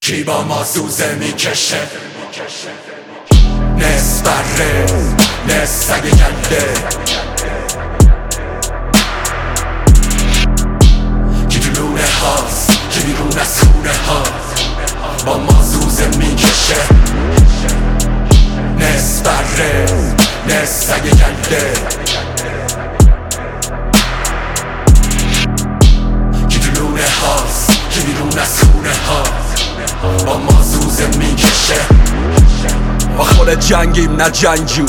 کی با ما زوزه میکشه؟ نصف بره نصف سگ گنده، کی تو لونه هاست کی بیرون از خونه ها با ما زوزه میکشه. نصف بره نصف سگ گنده، کی تو لونه هاست کی بیرون از خونه ها با ما زوزه میکشه. ما خود جنگیم نه جنگجو،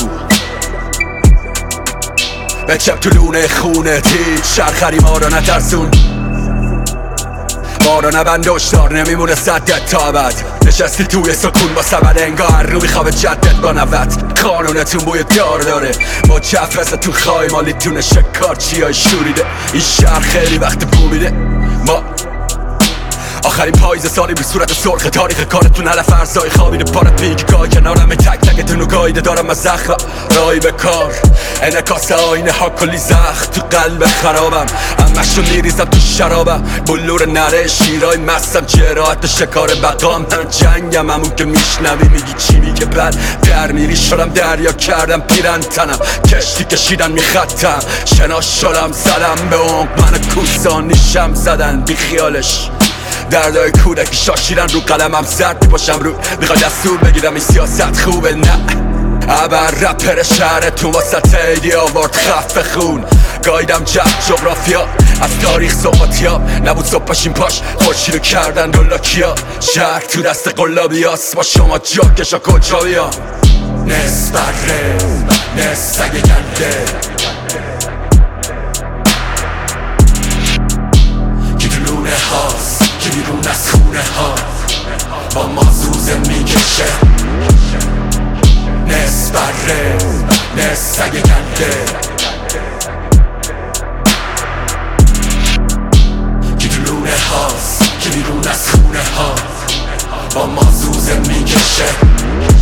بچپ تو لونه خونه تیج شرخری ما رو نترسون، ما رو نبند هشدار نمیمونه صدت تا ابد. نشستی توی سکون با سبد انگار رو میخوابه جدت با نوت. قانونتون بوی دار داره، ما جفرستون خواهی مالیتون شکارچی های شوریده. این شهر خیلی وقت بو میده. ما آخرین پاییز سالی به صورت سرخ تاریخ کارتون علف ارزای خوابیده پارت پیک گاه کنارم تک تکتون رو گایده دارم از زخم رای به کار انعکاس آینه ها کلی زخم تو قلب خرابم. همشو میریزم تو شرابم بلور نره شیرای مستم جراحت و شکار بقام. من جنگم همون که میشنوی میگی چی میگه بعد در میری شدم دریا کردم پیرن تنم کشتی کشیدن میخطم شنا شدم زدم به عمق من کوسانیشم زدن بی خیالش دردای کودکی شاشیدن رو قلمم زرد باشم رو میخوای دستور بگیرم این سیاست خوبه نه ابر رپر شهرتون واسه تیدی آورد خف خون گایدم جغرافیا از تاریخ صحباتیا نبود صبحش این پاش خورشید رو کردن دولاکیا شهر تو دست قلابیاست با شما جاکشا کجا بیا. نصف بره نصف سگ گنده، کی تو لونه هاست کی بیرون از خونه ها با ما زوزه میکشه. نصف بره نصف سگ گنده، کی تو لونه هاست کی بیرون از خونه ها با ما زوزه میکشه.